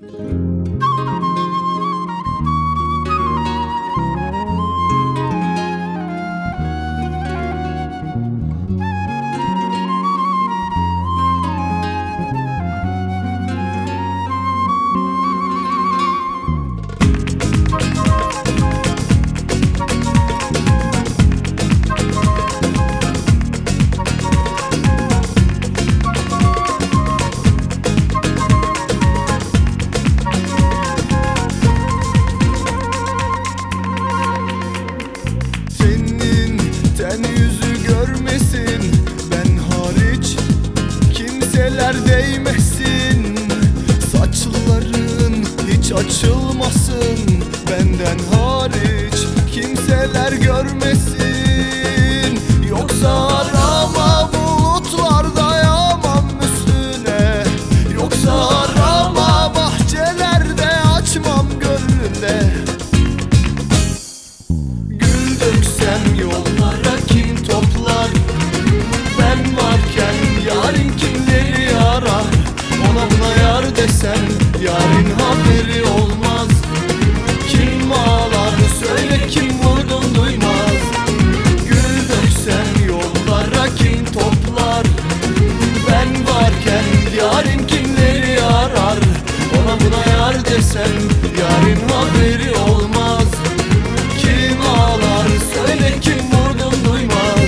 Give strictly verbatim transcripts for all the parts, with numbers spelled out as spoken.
Değmesin, saçların hiç açılmasın, benden hariç kimseler görmesin. Yoksa arama bulutlarda yağmam üstüne, yoksa arama bahçelerde açmam gönlünde. Gül döksem yollara kim toplar, ben varken yarın kimleri arar? Ona buna yar desem yarın haberi olmaz. Kim ağlar söyle, kim vurdun duymaz. Gül döksem yollara kim toplar, ben varken yarın kimleri arar? Ona buna yar desem yarın haberi olmaz. Kim ağlar söyle, kim vurdun duymaz.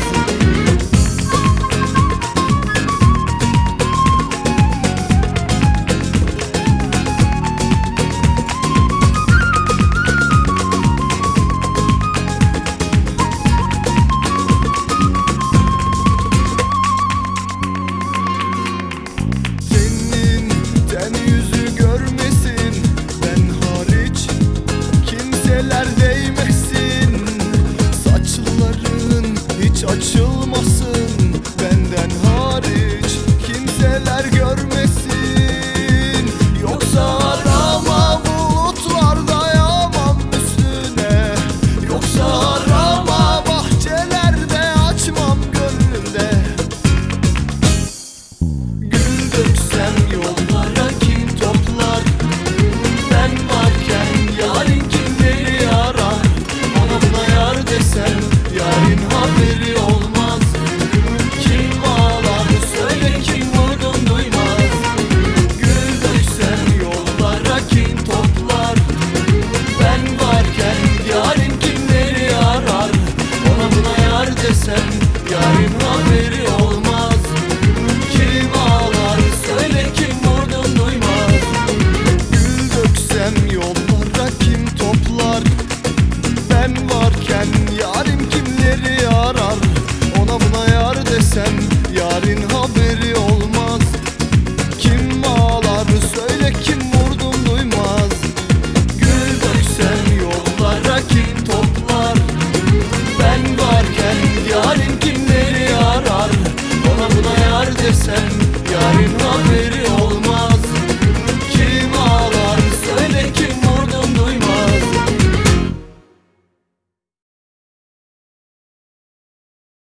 Değmesin, saçların hiç açılmasın, benden hariç kimseler görmesin. Yoksa arama bulutlarda yağmam üstüne, yoksa arama bahçelerde açmam gönlünde. Gül döksem yollara kim toplar, ben varken yarın kimleri arar? Ona buna yar desem yarın haberi olmaz. Kim ağlar söyle, kim vurdun duymaz. Gül döksem yollara kim toplar, ben varken yarın kimleri arar? Ona buna yar desem yarın haberi olmaz. Kim ağlar söyle, kim vurdun duymaz. Gül döksem yollara kim toplar, ben varken yarın kimleri arar? Ona buna yar desem yarın haberi olmaz.